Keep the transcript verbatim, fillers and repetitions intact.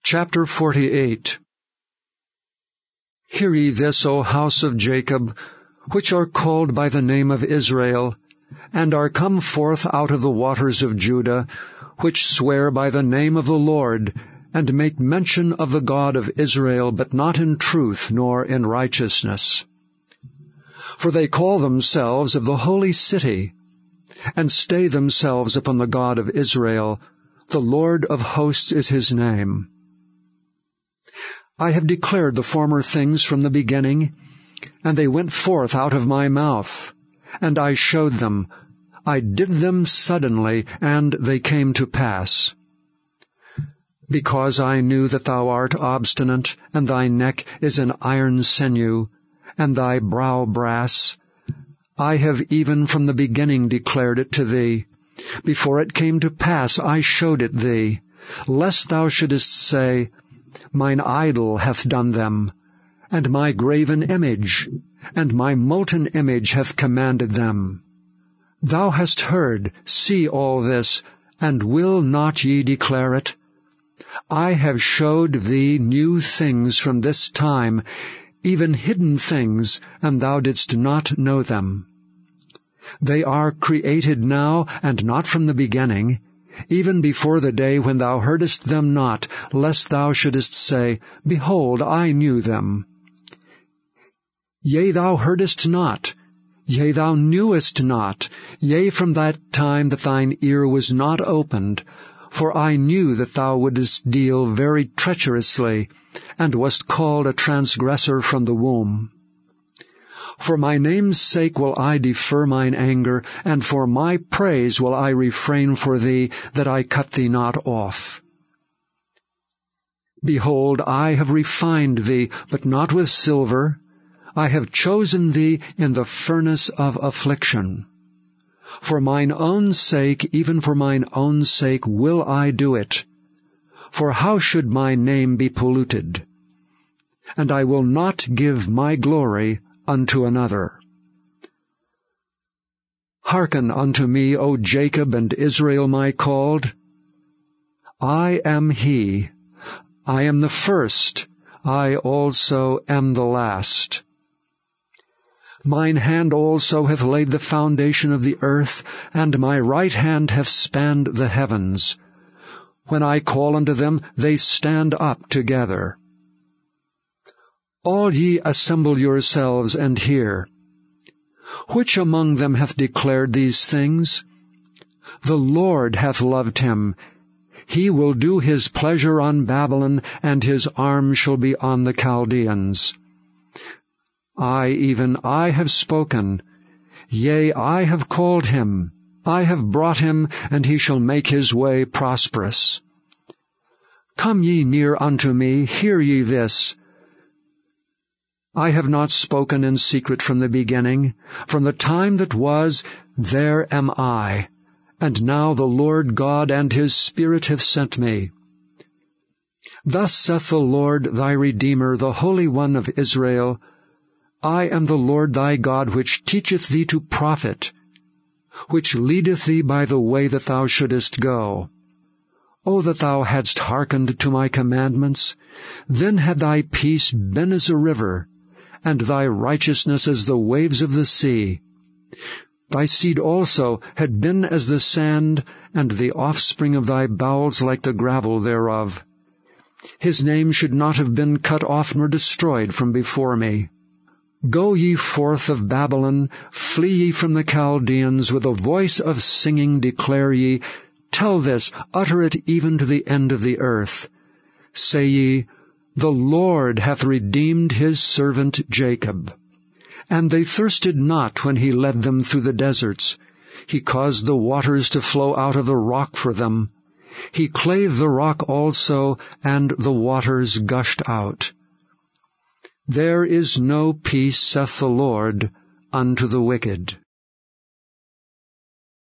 Chapter forty-eight. Hear ye this, O house of Jacob, which are called by the name of Israel, and are come forth out of the waters of Judah, which swear by the name of the Lord, and make mention of the God of Israel, but not in truth nor in righteousness. For they call themselves of the holy city, and stay themselves upon the God of Israel. The Lord of hosts is his name. I have declared the former things from the beginning, and they went forth out of my mouth, and I showed them. I did them suddenly, and they came to pass. Because I knew that thou art obstinate, and thy neck is an iron sinew, and thy brow brass, I have even from the beginning declared it to thee. Before it came to pass I showed it thee, lest thou shouldest say, Mine idol hath done them, and my graven image, and my molten image hath commanded them. Thou hast heard, see all this, and will not ye declare it? I have showed thee new things from this time, even hidden things, and thou didst not know them. They are created now, and not from the beginning, even before the day when thou heardest them not, lest thou shouldest say, Behold, I knew them. Yea, thou heardest not, yea, thou knewest not, yea, from that time that thine ear was not opened, for I knew that thou wouldest deal very treacherously, and wast called a transgressor from the womb. For my name's sake will I defer mine anger, and for my praise will I refrain for thee, that I cut thee not off. Behold, I have refined thee, but not with silver. I have chosen thee in the furnace of affliction. For mine own sake, even for mine own sake, will I do it. For how should my name be polluted? And I will not give my glory unto another. Hearken unto me, O Jacob and Israel my called. I am he. I am the first. I also am the last. Mine hand also hath laid the foundation of the earth, and my right hand hath spanned the heavens. When I call unto them, they stand up together. All ye assemble yourselves and hear. Which among them hath declared these things? The Lord hath loved him. He will do his pleasure on Babylon, and his arm shall be on the Chaldeans. I, even I, have spoken. Yea, I have called him. I have brought him, and he shall make his way prosperous. Come ye near unto me, hear ye this. I have not spoken in secret from the beginning. From the time that was, there am I. And now the Lord God and his Spirit hath sent me. Thus saith the Lord thy Redeemer, the Holy One of Israel, I am the Lord thy God, which teacheth thee to profit, which leadeth thee by the way that thou shouldest go. O that thou hadst hearkened to my commandments, then had thy peace been as a river, and thy righteousness as the waves of the sea. Thy seed also had been as the sand, and the offspring of thy bowels like the gravel thereof. His name should not have been cut off nor destroyed from before me. Go ye forth of Babylon, flee ye from the Chaldeans, with a voice of singing declare ye, tell this, utter it even to the end of the earth. Say ye, The Lord hath redeemed his servant Jacob. And they thirsted not when he led them through the deserts. He caused the waters to flow out of the rock for them. He clave the rock also, and the waters gushed out. There is no peace, saith the Lord, unto the wicked.